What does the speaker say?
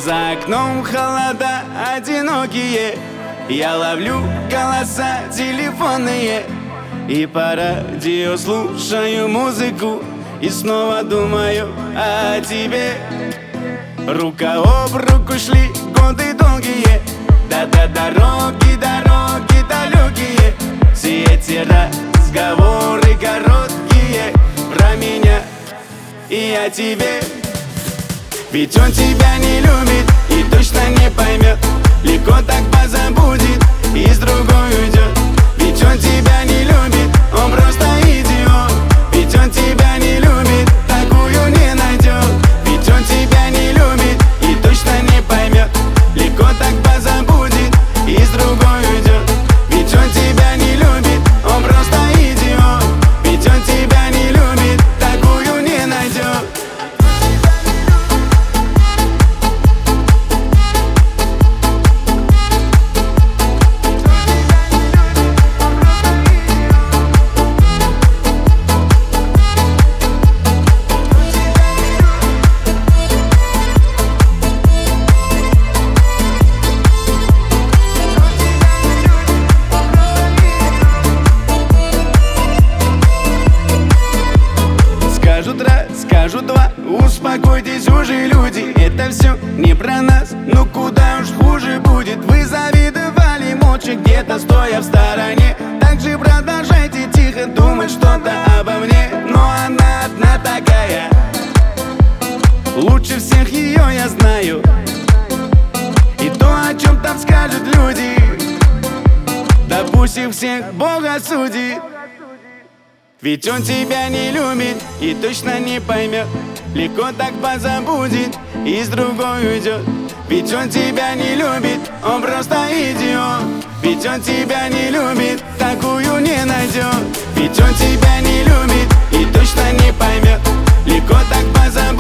За окном холода одинокие, я ловлю голоса телефонные и по радио слушаю музыку, и снова думаю о тебе. Рука об руку шли годы долгие, да-да, дороги, дороги далекие. Все эти разговоры короткие про меня и о тебе. Ведь он тебя не любит и точно не поймет, легко так позабудет и с другой уйдет. Ведь он тебя не любит, он просто идиот. Ведь он тебя не любит, такую не найдет. Ведь он тебя не любит и точно не поймет, легко так позабудет и с другой уйдет. Ведь он тебя не любит, он просто идиот. Ведь он тебя не любит, такую не найдет. Скажут раз, скажут два, успокойтесь уже, люди. Это все не про нас, ну куда уж хуже будет. Вы завидовали молча, где-то стоя в стороне. Так же продолжайте тихо думать что-то обо мне. Но она одна такая, лучше всех ее я знаю. И то, о чем там скажут люди, да пусть их всех Бог осудит. Ведь он тебя не любит и точно не поймет, легко так позабудет и с другой уйдет. Ведь он тебя не любит, он просто идиот. Ведь он тебя не любит, такую не найдет. Ведь он тебя не любит и точно не поймет, легко так позабудет